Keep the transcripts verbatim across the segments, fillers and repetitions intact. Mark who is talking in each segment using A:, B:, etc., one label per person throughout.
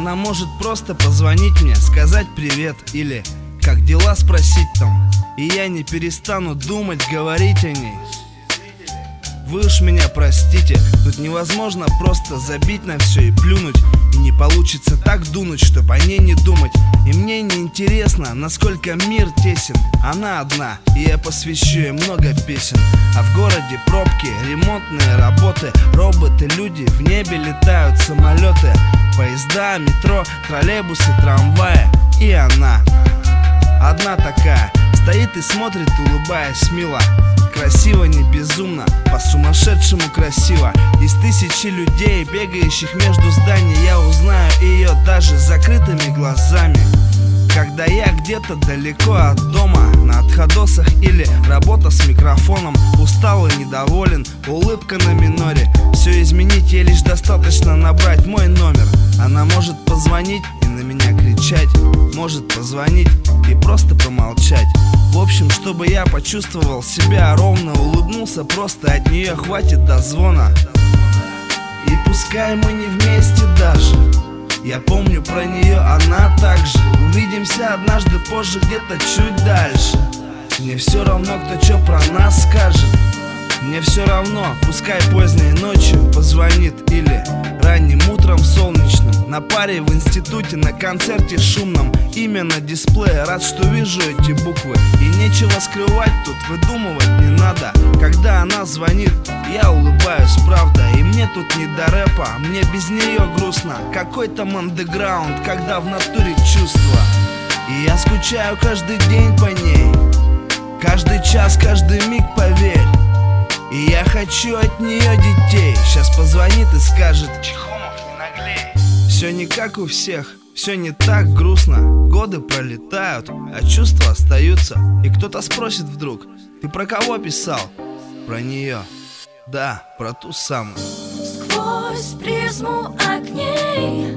A: Она может просто позвонить мне, сказать привет или как дела спросить там. И я не перестану думать, говорить о ней. Вы уж меня простите, тут невозможно просто забить на все и плюнуть. И не получится так дунуть, чтоб о ней не думать. И мне не интересно, насколько мир тесен. Она одна, и я посвящу ей много песен. А в городе пробки, ремонтные работы, роботы, люди, в небе летают самолеты, поезда, метро, троллейбусы, трамваи. И она одна такая, стоит и смотрит, улыбаясь мило. Красиво, не безумно, по-сумасшедшему красиво. Из тысячи людей, бегающих между зданий, я узнаю ее даже с закрытыми глазами. Когда я где-то далеко от дома, на отходосах или работа с микрофоном, устал и недоволен, улыбка на миноре. Все изменить ей лишь достаточно набрать мой номер. Она может позвонить и на меня кричать, может позвонить и просто помолчать. В общем, чтобы я почувствовал себя ровно, улыбнулся просто, от нее хватит до звона. И пускай мы не вместе даже, я помню про нее, она также. Увидимся однажды позже, где-то чуть дальше. Мне все равно, кто что про нас скажет. Мне все равно, пускай поздней ночью позвонит или ранним утром солнечным. На паре в институте, на концерте шумном, имя на дисплее, рад, что вижу эти буквы. И нечего скрывать тут, выдумывать не надо. Когда она звонит, я улыбаюсь, правда. И мне тут не до рэпа, мне без нее грустно. Какой там андеграунд, когда в натуре чувства. И я скучаю каждый день по ней, каждый час, каждый миг, поверь. И я хочу от нее детей. Сейчас позвонит и скажет: Чехомов, не наглей. Все не как у всех, все не так грустно. Годы пролетают, а чувства остаются. И кто-то спросит вдруг: ты про кого писал? Про нее, да, про ту самую.
B: Сквозь призму огней,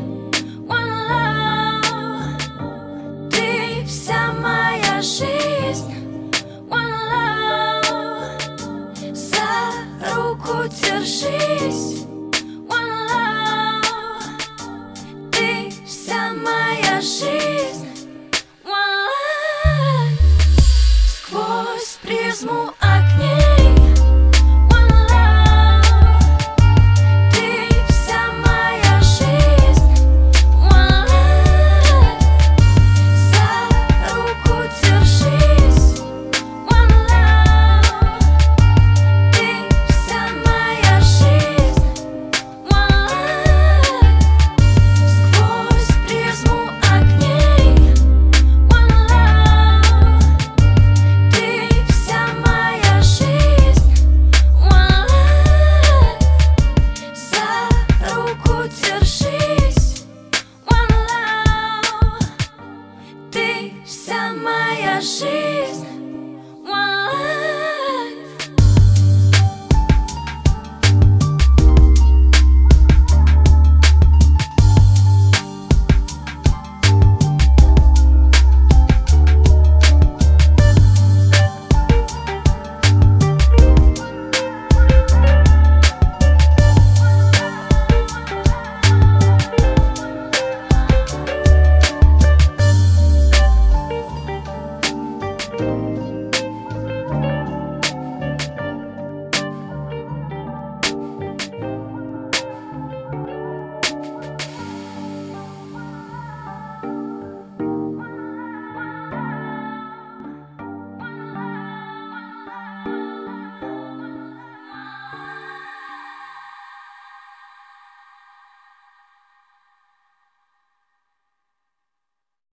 B: one love, ты вся моя жизнь. One love, за руку держись.